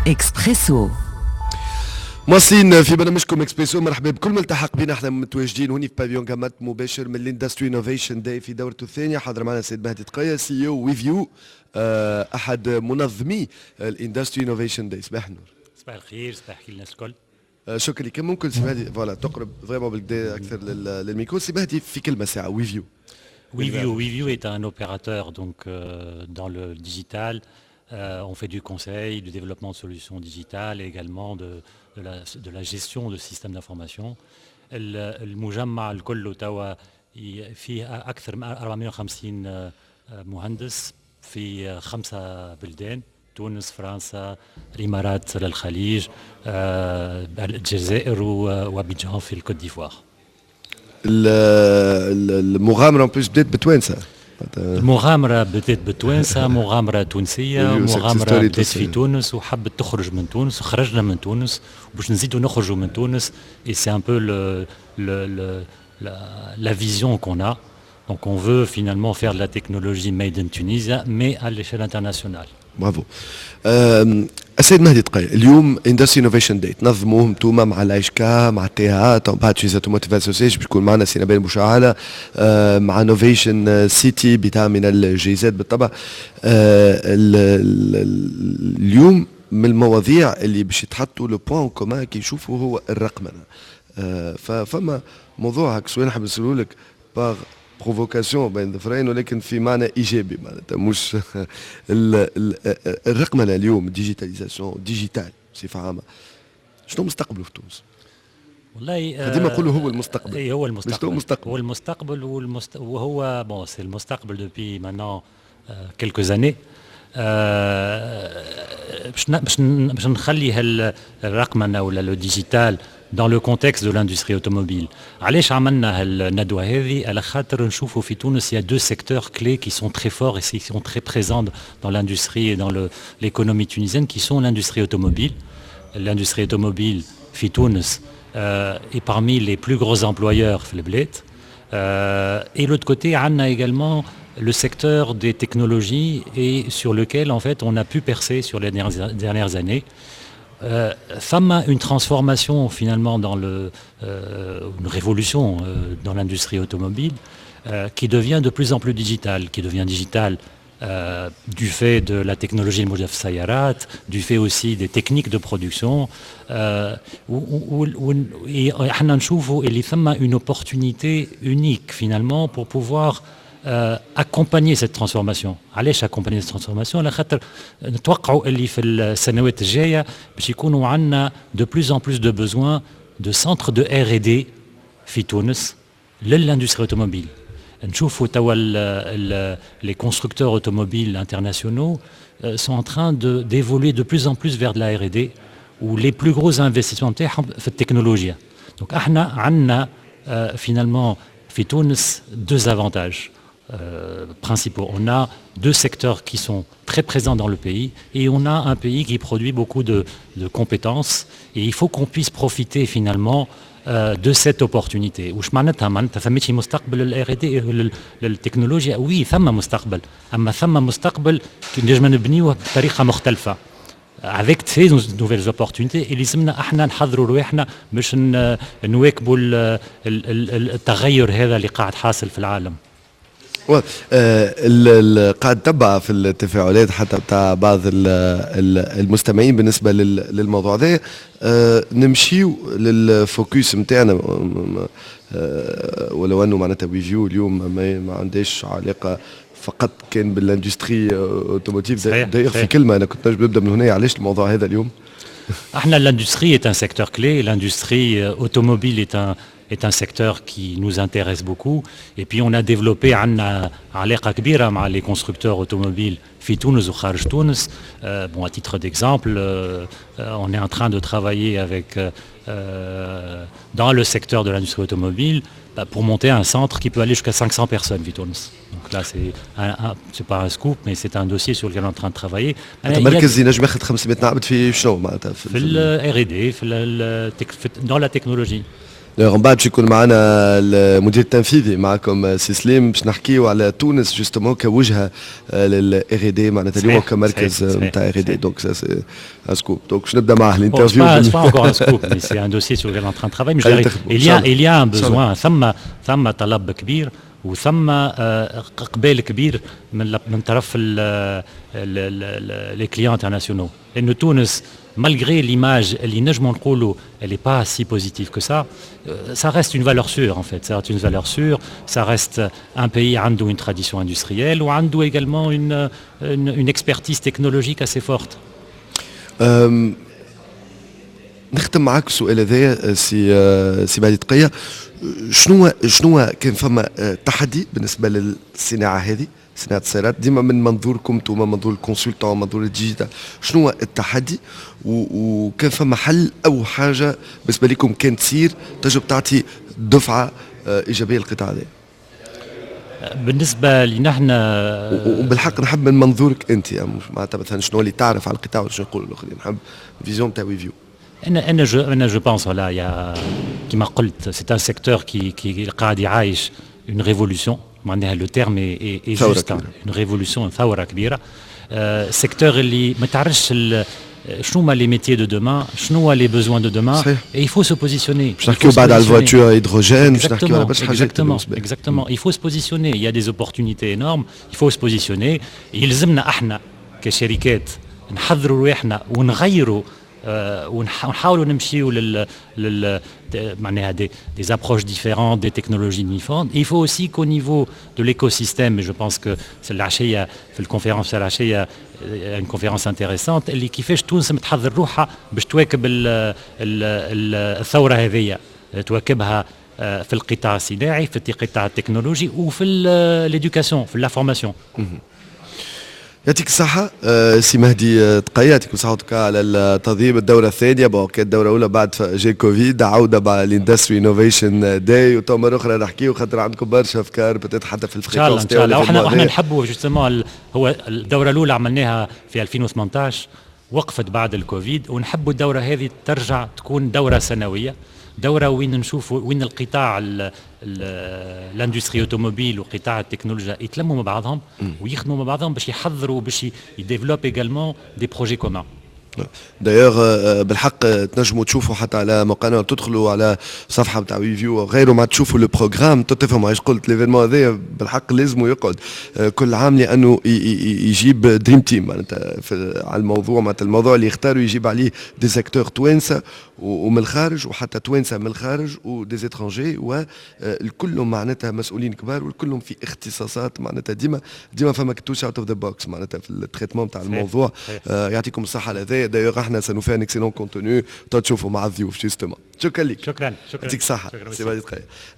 إكسبريسو. مواصلين في برنامجكم اكسبريسو. مرحبا بكل ملتحق بنا، احنا متواجدين هوني في بافيون جامات مباشر من الاندستري انوفيشن داي في دورته الثانيه. حاضر معنا السيد مهدي تقية، سي او ويفيو، احد منظمي الاندستري انوفيشن داي. صباح النور. صباح الخير، صباح الخير الناس الكل. شكرا لك. ممكن سي مهدي فوالا تقرب فريمون بالكدا اكثر للميكرو. سي مهدي في كلمه ساعه. ويفيو Wivio est un opérateur donc, dans le digital. On fait du conseil, du développement de solutions digitales et également de la gestion de systèmes d'information. المجمع الكل توا فيه أكثر من 450 مهندس في 5 بلدان: تونس، فرنسا، الإمارات الخليج، الجزائر وابيجان في الكوت ديفوار. المغامره بلوس بدات بتوانسه. المغامرة بدات بتوانسة، مغامرة تونسية، مغامرة بدات في تونس وحبت تخرج من تونس وخرجنا من تونس وباش نزيدوا نخرجوا من تونس. Et c'est un peu la vision qu'on a. Donc on veut finalement faire de la technologie made in Tunisia mais à l'échelle internationale. برافو. السيد مهدي تقية، اليوم اندستري انوفيشن داي تنظموه انتوما مع الايشكا مع التيها بعد في زاتو موتيف اسوسيشن باش يكون معنا سي نبيل بوشعالة مع انوفيشن سيتي بتاع من الجي زاد بالطبع. اليوم من المواضيع اللي باش يتحطوا لو بوان كومان كي يشوفوا هو الرقمنه. فما موضوع هكا سؤال نحب نسألو لك باغ بروفوكاسيون بين ظفرين ولكن في معنى ايجابي، معناتها مش الرقمنه اليوم، الديجيتاليزاسيون، ديجيتال بصفه عامه، شنو مستقبله في تونس؟ والله ديما نقولوا هو المستقبل. هو المستقبل. هو المستقبل. وهو bon c'est le مستقبل depuis maintenant quelques années. باش نخلي الرقمنه ولا لو ديجيتال dans le contexte de l'industrie automobile. علاش عملنا هالندوة هذه؟ على خاطر نشوفوا في تونس il y a 2 secteurs clés qui sont très forts et qui sont très présents dans l'industrie et dans l'économie tunisienne, qui sont l'industrie automobile. L'industrie automobile في تونس est parmi les plus gros employeurs في البلاد. Et l'autre côté, on a également le secteur des technologies et sur lequel en fait on a pu percer sur les dernières années. Femme une transformation finalement dans une révolution dans l'industrie automobile qui devient de plus en plus digitale, du fait de la technologie Mojaf Sayarat, du fait aussi des techniques de production. Et on a une opportunité unique finalement pour pouvoir accompagner cette transformation. علاش accompagner cette transformation؟ على خاطر نتوقعوا اللي في السنوات الجايه باش يكونوا عندنا de plus en plus de besoins de centres de R&D في تونس للindustrie automobile. نشوفوا توا les constructeurs automobiles internationaux sont en train d'évoluer de plus en plus vers de la R&D où les plus gros investissements تاعهم في التكنولوجيا. Donc احنا عندنا finalement في تونس 2 avantages principaux. On a 2 secteurs qui sont très présents dans le pays et on a un pays qui produit beaucoup de compétences et il faut qu'on puisse profiter finalement de cette opportunité. وش معناتها؟ معناتها فماش مستقبل ال R&D للتكنولوجيا؟ وي ثم مستقبل، اما ثم مستقبل كي نجم نبنيوه بطريقه مختلفه avec ces nouvelles opportunités. اللي لازمنا احنا نحضروا رواحنا باش نواكبوا التغير هذا اللي قاعد حاصل في العالم. قاعد تبع في التفاعلات حتى بتاع بعض المستمعين بالنسبه للموضوع ده. نمشيو للفوكس نتاعنا، ولو انه معناتها ويفيو اليوم ما عندهاش علاقه فقط كان بالاندستري اوتوموتيف. داير في كلمه انا كنت نجم نبدا من هنا. علاش الموضوع هذا اليوم؟ احنا l'industrie est un secteur clé. L'industrie automobile est un secteur qui nous intéresse beaucoup. Et puis on a développé عندنا علاقة كبيرة مع les constructeurs automobiles في تونس وخارج تونس. Bon, à titre d'exemple, on est en train de travailler avec dans le secteur de l'industrie automobile pour monter un centre qui peut aller jusqu'à 500 personnes في تونس. Donc là c'est pas un scoop mais c'est un dossier sur lequel on est en train de travailler. المركز ينجم ياخذ 500 عبد في شنو معناتها؟ في ال R&D dans la technologie. من بعد باش يكون معنا المدير التنفيذي معكم سي سليم باش نحكيو على تونس جوستومون كوجهه للار دي معناتها اليوم كمركز نتاع ار دي دونك سا سي ان سكوب دونك باش نبدا معاه الانترفيو. C'est pas encore un scoop, mais c'est un dossier sur lequel on est en train de travailler. Mais je dirais, il y a un besoin, ثم طلب كبير وثم اقبال كبير من طرف les clients internationaux. لأنه تونس malgré l'image اللي نجموا نقولوا elle est pas si positive que ça, ça reste une valeur sûre en fait. Ça reste une valeur sûre. Ça reste un pays عنده une tradition industrielle وعنده également une expertise technologique assez forte. نختم معك السؤال هذايا سي مهدي تقية. شنو كان فما تحدي بالنسبه للصناعه هذه صناعه السيارات ديما من منظوركم انتم منظور الكونسلتون منظور الديجيتال شنو التحدي وكان فما حل او حاجه بالنسبه لكم كانت تصير تجب تعطي دفعه ايجابيه للقطاع هذا؟ بالنسبه لنا احنا وبالحق نحب من منظورك انت يعني معناتها مثلا شنو اللي تعرف على القطاع وشنو يقولوا الاخرين نحب فيزيون تاع ويفيو. je pense voilà il y a كما قلت c'est un secteur qui قاعد يعيش une révolution معناها le terme est juste une révolution ثورة كبيرة. secteur اللي ما تعرفش شنو هما les métiers de demain شنو هما les besoins de demain et il faut se positionner. باش نحكيو بعد على الفواتور هيدروجين باش نحكيو على برشا حاجات. exactement il faut se positionner il y a des opportunités énormes il faut se positionner. يلزمنا احنا كشركات نحضروا رواحنا ونغيروا ونحاولوا نمشيو معناها des approches différentes, des technologies différentes. Il faut aussi qu'au niveau de l'écosystème, et je pense que c'est العشية في الكونفérence العشية une conférence intéressante اللي كيفاش تونس متحضر روحها باش تواكب الثورة هذه تواكبها في القطاع الصناعي في القطاع التكنولوجي وفي الإدوكاسيون في الفورماسيون. يعطيك الصحة سي مهدي تقية يعطيك صحتك على التنظيم الدورة الثانية كانت الدورة الأولى بعد جاي كوفيد عودة مع الاندستري انوفيشن داي وتو مرة أخرى نحكيو خاطر عندكم برشا أفكار بتات حتى في الفريكونس إن شاء الله وإحنا نحبوا جوستومون هو الدورة الأولى عملناها في 2018 وقفت بعد الكوفيد ونحبوا الدورة هذه ترجع تكون دورة سنوية دورة وين نشوفوا وين القطاع الاندستري اوتوموبيل وقطاع التكنولوجيا يتلموا مع بعضهم ويخدموا مع بعضهم باش يحضروا باش يديفلوب ايغالمون دي بروجي كومان. دايوغ بالحق تنجموا تشوفوا حتى على موقعنا تدخلوا على صفحه نتاع ويفيو وغيره ما تشوفوا البروغرام تفهموا علاش قلت ليفينمون هذا بالحق لازم يقعد كل عام لانه يجيب دريم تيم معناتها على الموضوع معناتها الموضوع اللي يختاروا يجيب عليه دي سيكتور توانسه ومن الخارج وحتى توانسه من الخارج ودي زيترونجي والكلهم معناتها مسؤولين كبار والكلهم في اختصاصات معناتها ديما فما كتوش اوت اوف ذا بوكس معناتها في التريتمون تاع الموضوع. يعطيكم الصحه على هذا دايوغ احنا سنوفي ان اكسيلون كونتوني تشوفوا مع الضيوف جوستومون. شكرا لك. شكرا يعطيك الصحه سي مهدي تقية.